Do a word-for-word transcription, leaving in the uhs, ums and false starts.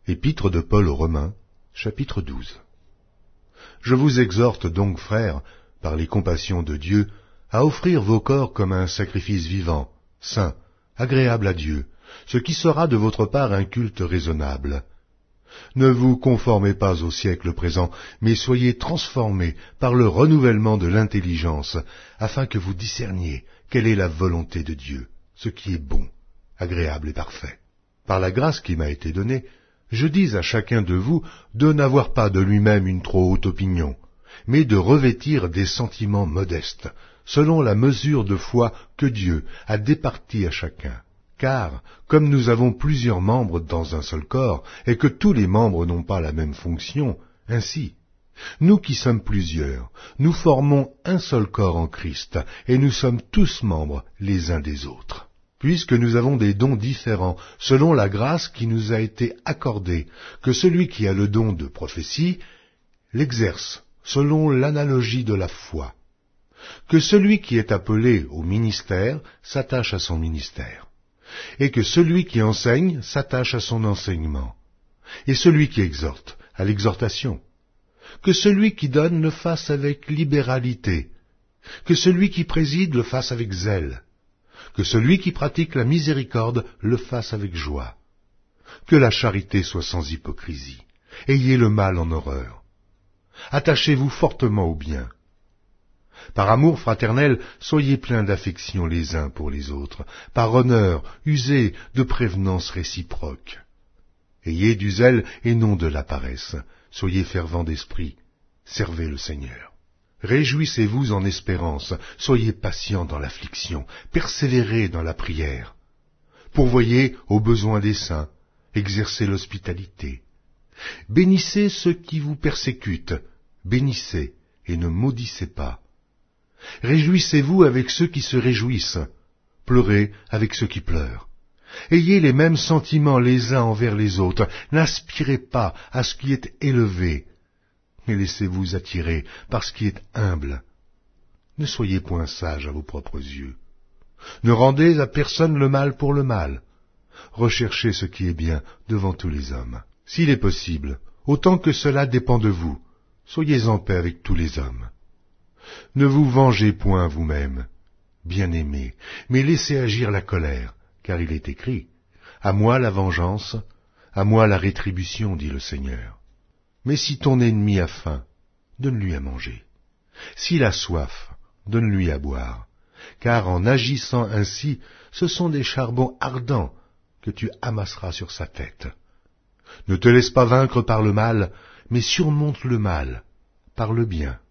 Épître de Paul aux Romains, chapitre douze. Je vous exhorte donc, frères, par les compassions de Dieu, à offrir vos corps comme un sacrifice vivant, saint, agréable à Dieu, ce qui sera de votre part un culte raisonnable. Ne vous conformez pas au siècle présent, mais soyez transformés par le renouvellement de l'intelligence, afin que vous discerniez quelle est la volonté de Dieu, ce qui est bon, agréable et parfait. Par la grâce qui m'a été donnée, je dis à chacun de vous de n'avoir pas de lui-même une trop haute opinion, mais de revêtir des sentiments modestes, selon la mesure de foi que Dieu a départie à chacun. Car, comme nous avons plusieurs membres dans un seul corps, et que tous les membres n'ont pas la même fonction, ainsi, nous qui sommes plusieurs, nous formons un seul corps en Christ, et nous sommes tous membres les uns des autres. Puisque nous avons des dons différents, selon la grâce qui nous a été accordée, que celui qui a le don de prophétie l'exerce selon l'analogie de la foi, que celui qui est appelé au ministère s'attache à son ministère, et que celui qui enseigne s'attache à son enseignement, et celui qui exhorte à l'exhortation, que celui qui donne le fasse avec libéralité, que celui qui préside le fasse avec zèle, que celui qui pratique la miséricorde le fasse avec joie. Que la charité soit sans hypocrisie. Ayez le mal en horreur. Attachez-vous fortement au bien. Par amour fraternel, soyez pleins d'affection les uns pour les autres. Par honneur, usez de prévenance réciproque. Ayez du zèle et non de la paresse. Soyez fervents d'esprit. Servez le Seigneur. Réjouissez-vous en espérance, soyez patients dans l'affliction, persévérez dans la prière. Pourvoyez aux besoins des saints, exercez l'hospitalité. Bénissez ceux qui vous persécutent, bénissez et ne maudissez pas. Réjouissez-vous avec ceux qui se réjouissent, pleurez avec ceux qui pleurent. Ayez les mêmes sentiments les uns envers les autres, n'aspirez pas à ce qui est élevé, mais laissez-vous attirer par ce qui est humble. Ne soyez point sages à vos propres yeux. Ne rendez à personne le mal pour le mal. Recherchez ce qui est bien devant tous les hommes. S'il est possible, autant que cela dépend de vous, soyez en paix avec tous les hommes. Ne vous vengez point vous-même, bien-aimés, mais laissez agir la colère, car il est écrit, « À moi la vengeance, à moi la rétribution, dit le Seigneur. » Mais si ton ennemi a faim, donne-lui à manger. S'il a soif, donne-lui à boire. Car en agissant ainsi, ce sont des charbons ardents que tu amasseras sur sa tête. Ne te laisse pas vaincre par le mal, mais surmonte le mal par le bien.